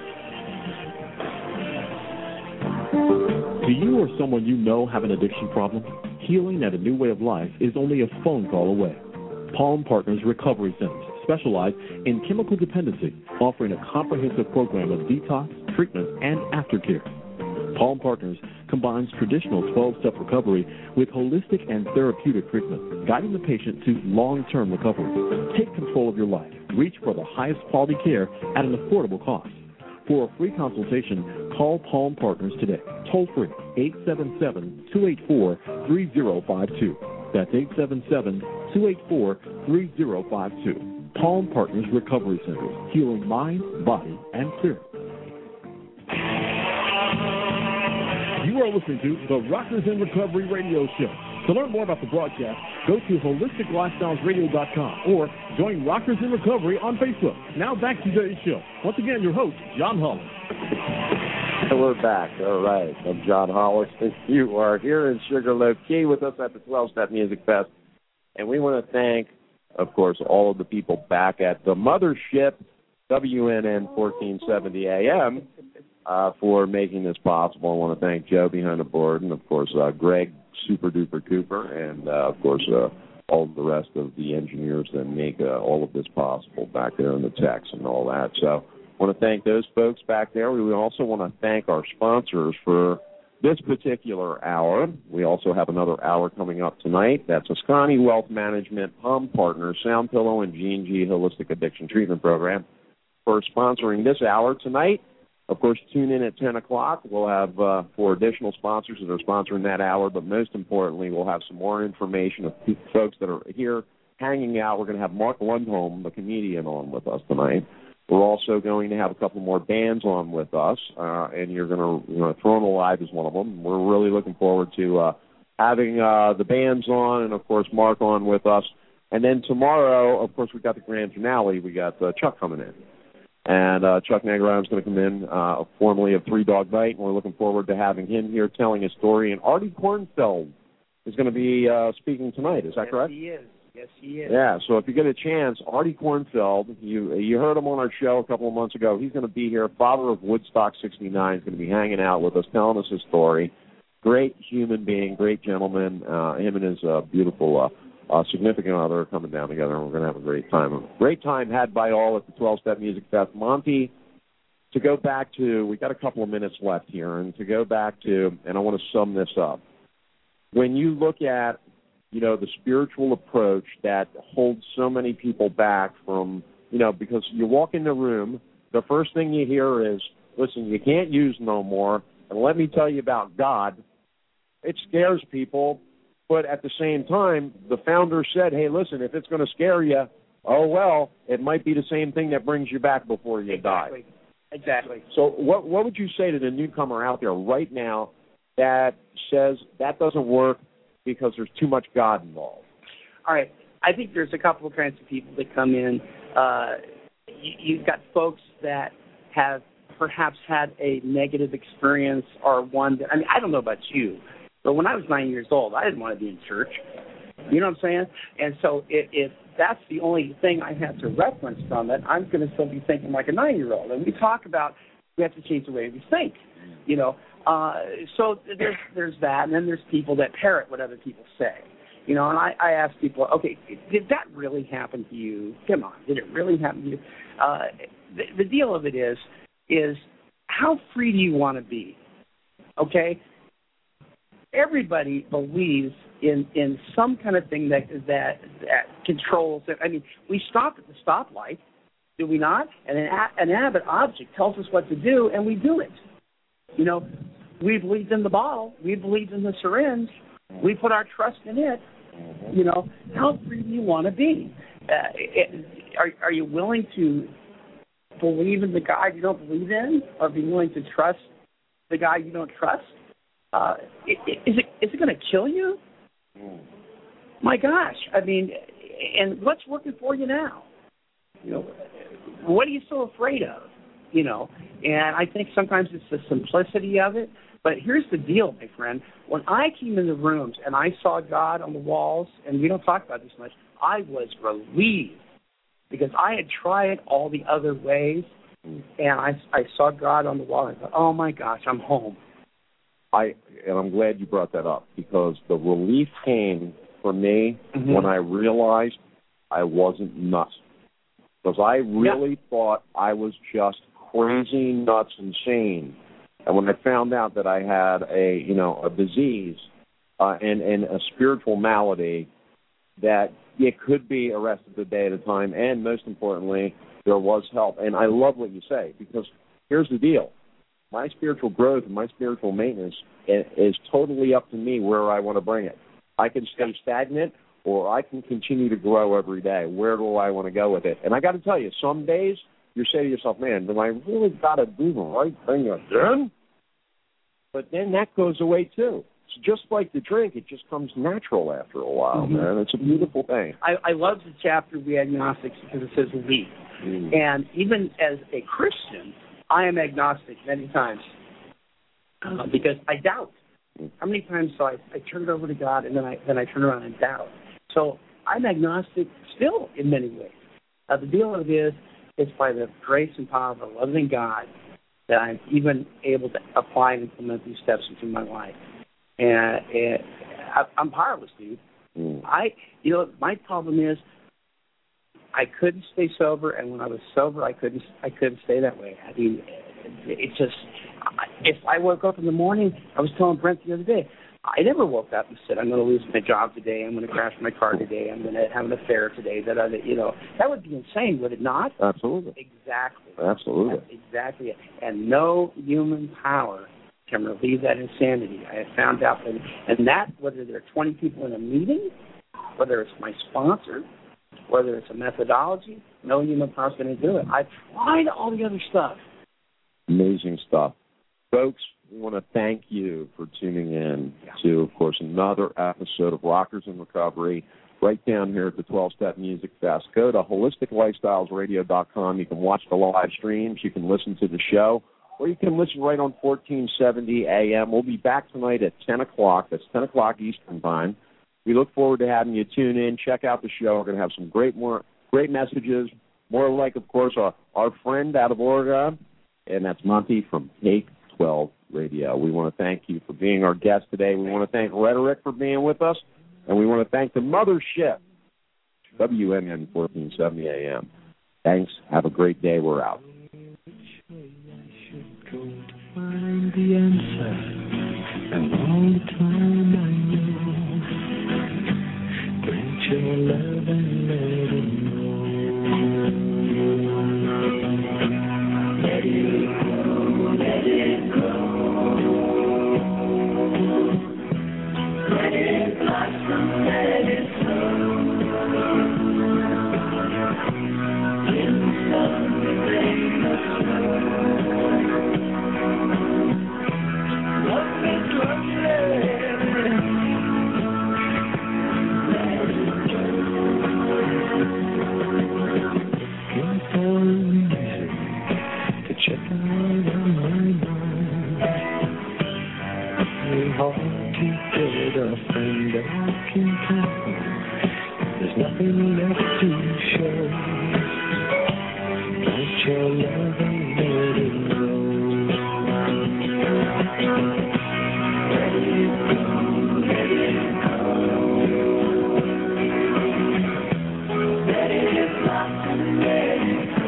Do you or someone you know have an addiction problem? Healing and a new way of life is only a phone call away. Palm Partners Recovery Centers specialize in chemical dependency, offering a comprehensive program of detox, treatment, and aftercare. Palm Partners combines traditional 12-step recovery with holistic and therapeutic treatment, guiding the patient to long-term recovery. Take control of your life. Reach for the highest quality care at an affordable cost. For a free consultation, call Palm Partners today. Toll free, 877-284-3052. That's 877-284-3052. Palm Partners Recovery Centers, healing mind, body, and spirit. You are listening to the Rockers in Recovery Radio Show. To learn more about the broadcast, go to holisticlifestylesradio.com or join Rockers in Recovery on Facebook. Now back to today's show. Once again, your host, John Hollis. And we're back. All right. I'm John Hollis. You are here in Sugarloaf Key with us at the 12-Step Music Fest. And we want to thank, of course, all of the people back at the mothership, WNN 1470 AM, for making this possible. I want to thank Joe behind the board and, of course, Greg Super Duper Cooper and, of course, all the rest of the engineers that make all of this possible back there in the techs and all that. So want to thank those folks back there. We also want to thank our sponsors for this particular hour. We also have another hour coming up tonight. That's Ascani Wealth Management, Palm Partners, Sound Pillow, and G&G Holistic Addiction Treatment Program for sponsoring this hour tonight. Of course, tune in at 10 o'clock. We'll have 4 additional sponsors that are sponsoring that hour, but most importantly, we'll have some more information of folks that are here hanging out. We're going to have Mark Lundholm, the comedian, on with us tonight. We're also going to have a couple more bands on with us, and you're going to Throne Alive is one of them. We're really looking forward to having the bands on and, of course, Mark on with us. And then tomorrow, of course, we've got the grand finale. We got Chuck coming in. And Chuck Negron is going to come in, formerly of Three Dog Bite, and we're looking forward to having him here telling his story. And Artie Kornfeld is going to be speaking tonight. Is that correct? Yes, he is. Yes, he is. Yeah, so if you get a chance, Artie Kornfeld, you heard him on our show a couple of months ago. He's going to be here. Father of Woodstock 69 is going to be hanging out with us, telling us his story. Great human being, great gentleman. Him and his beautiful significant other are coming down together, and we're going to have a great time. A great time had by all at the 12-Step Music Fest. Monty, to go back to, we got a couple of minutes left here, and to go back to, and I want to sum this up. When you look at the spiritual approach that holds so many people back from, because you walk in the room, the first thing you hear is, listen, you can't use no more, and let me tell you about God. It scares people, but at the same time, the founder said, hey, listen, if it's going to scare you, oh, well, it might be the same thing that brings you back before you die. Exactly. So what would you say to the newcomer out there right now that says that doesn't work because there's too much God involved? All right. I think there's a couple of kinds of people that come in. You've got folks that have perhaps had a negative experience or one that, I don't know about you, but when I was 9 years old, I didn't want to be in church. You know what I'm saying? And so if that's the only thing I have to reference from it, I'm going to still be thinking like a 9-year-old. And we talk about we have to change the way we think, So there's that, and then there's people that parrot what other people say. And I ask people, okay, did that really happen to you? Come on, did it really happen to you? The deal of it is how free do you want to be? Okay? Everybody believes in some kind of thing that controls it. We stop at the stoplight, do we not? And an avid object tells us what to do, and we do it. We believed in the bottle. We believed in the syringe. We put our trust in it. How free do you want to be? Are you willing to believe in the God you don't believe in, or be willing to trust the God you don't trust? Is it going to kill you? My gosh, and what's working for you now? What are you so afraid of? And I think sometimes it's the simplicity of it. But here's the deal, my friend. When I came in the rooms and I saw God on the walls, and we don't talk about this much, I was relieved because I had tried all the other ways, and I saw God on the wall, and I thought, oh, my gosh, I'm home. And I'm glad you brought that up because the relief came for me when I realized I wasn't nuts. Because I really thought I was just crazy, nuts, insane. And when I found out that I had a disease and a spiritual malady, that it could be arrested a day at a time, and most importantly, there was help. And I love what you say because here's the deal. My spiritual growth and my spiritual maintenance is totally up to me where I want to bring it. I can stay stagnant or I can continue to grow every day. Where do I want to go with it? And I got to tell you, some days you say to yourself, man, do I really got to do the right thing again? But then that goes away too. It's just like the drink. It just comes natural after a while, man. It's a beautiful thing. I love the chapter we agnostics because it says we. And even as a Christian, I am agnostic many times because I doubt. How many times do I turn it over to God and then I turn around and doubt? So I'm agnostic still in many ways. The deal of it is it's by the grace and power of a loving God that I'm even able to apply and implement these steps into my life. And I'm powerless, dude. My problem is I couldn't stay sober, and when I was sober, I couldn't stay that way. I mean, it's just, if I woke up in the morning, I was telling Brent the other day, I never woke up and said, I'm going to lose my job today, I'm going to crash my car today, I'm going to have an affair today. That would be insane, would it not? Absolutely. Exactly. Absolutely. That's exactly it. And no human power can relieve that insanity. I have found out that, and that, whether there are 20 people in a meeting, whether it's my sponsor, whether it's a methodology, no human power is going to do it. I've tried all the other stuff. Amazing stuff. Folks, we want to thank you for tuning in to, of course, another episode of Rockers in Recovery right down here at the 12-Step Music Fest. Go to holisticlifestylesradio.com. You can watch the live streams. You can listen to the show, or you can listen right on 1470 AM. We'll be back tonight at 10 o'clock. That's 10 o'clock Eastern Time. We look forward to having you tune in. Check out the show. We're going to have some great messages, more like, of course, our friend out of Oregon, and that's Monty from Take 12 Radio. We want to thank you for being our guest today. We want to thank Rhetoric for being with us, and we want to thank the mothership, WMN 1470 AM. Thanks. Have a great day. We're out. Find the answer, and all the time I know. Grant your love and let it know. Let it grow, let it grow. Let it blossom, let it sow. In the sun, the rain, the snow. Love is lovely. Check out on my mind. It's hard to get a friend that I can count on. There's nothing left to show. Let your love and let it grow. Let it go, let it go. Let it blossom, let it go.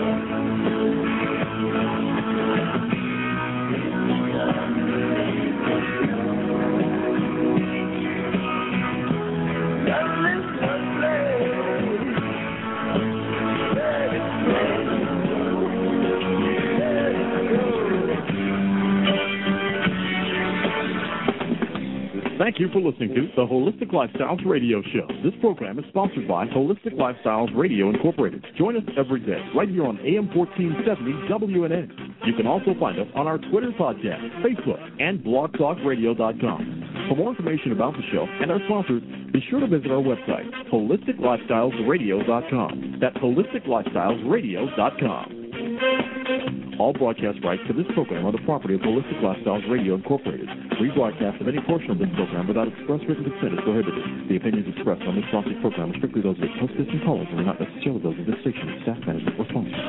Thank you for listening to the Holistic Lifestyles Radio Show. This program is sponsored by Holistic Lifestyles Radio Incorporated. Join us every day right here on AM 1470 WNN. You can also find us on our Twitter podcast, Facebook, and blogtalkradio.com. For more information about the show and our sponsors, be sure to visit our website, holisticlifestylesradio.com. That's holisticlifestylesradio.com. All broadcast rights to this program are the property of Holistic Lifestyles Radio Incorporated. Rebroadcast of any portion of this program without express written consent is prohibited. The opinions expressed on this sponsored program are strictly those of its hostess and callers and are not necessarily those of this station, staff, management, or sponsors.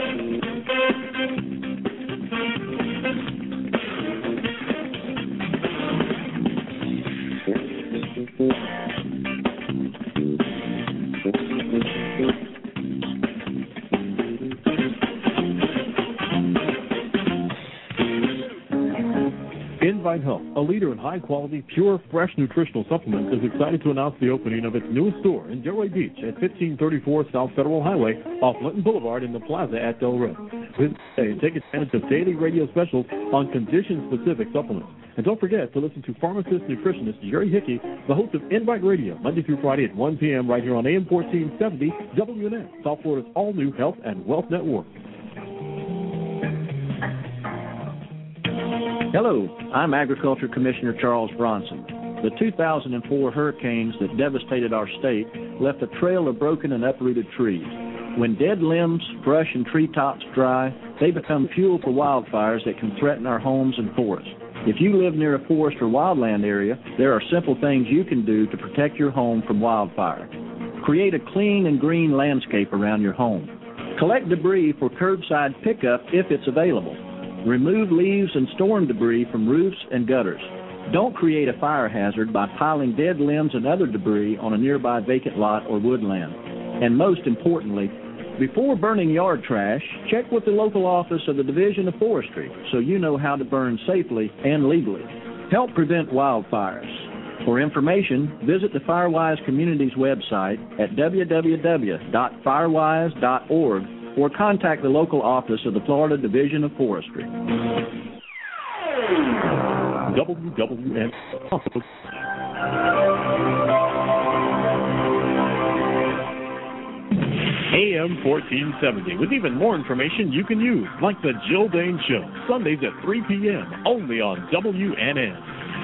Invite Health, a leader in high-quality, pure, fresh nutritional supplements, is excited to announce the opening of its newest store in Delray Beach at 1534 South Federal Highway off Linton Boulevard in the plaza at Delray. Visit today and take advantage of daily radio specials on condition-specific supplements. And don't forget to listen to pharmacist nutritionist Jerry Hickey, the host of Invite Radio, Monday through Friday at 1 p.m. right here on AM 1470 WNN, South Florida's all-new health and wealth network. Hello, I'm Agriculture Commissioner Charles Bronson. The 2004 hurricanes that devastated our state left a trail of broken and uprooted trees. When dead limbs, brush, and treetops dry, they become fuel for wildfires that can threaten our homes and forests. If you live near a forest or wildland area, there are simple things you can do to protect your home from wildfire. Create a clean and green landscape around your home. Collect debris for curbside pickup if it's available. Remove leaves and storm debris from roofs and gutters. Don't create a fire hazard by piling dead limbs and other debris on a nearby vacant lot or woodland. And most importantly, Before burning yard trash, check with the local office of the Division of Forestry so you know how to burn safely and legally. Help prevent wildfires. For information, visit the Firewise Communities website at www.firewise.org or contact the local office of the Florida Division of Forestry. WWN. AM 1470 with even more information you can use, like the Jill Dane Show, Sundays at 3 p.m., only on WNN.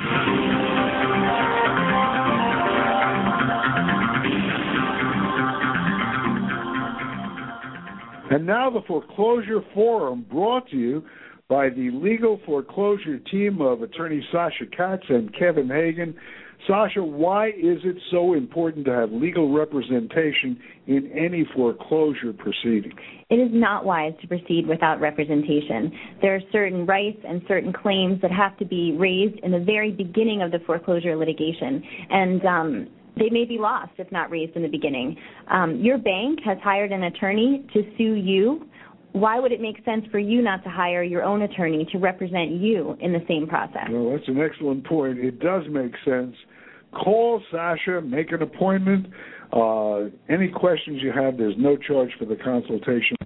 And now the Foreclosure Forum, brought to you by the Legal Foreclosure team of attorney Sasha Katz and Kevin Hagan. Sasha, why is it so important to have legal representation in any foreclosure proceeding? It is not wise to proceed without representation. There are certain rights and certain claims that have to be raised in the very beginning of the foreclosure litigation, and they may be lost if not raised in the beginning. Your bank has hired an attorney to sue you. Why would it make sense for you not to hire your own attorney to represent you in the same process? Well, that's an excellent point. It does make sense. Call Sasha, make an appointment. Any questions you have, there's no charge for the consultation.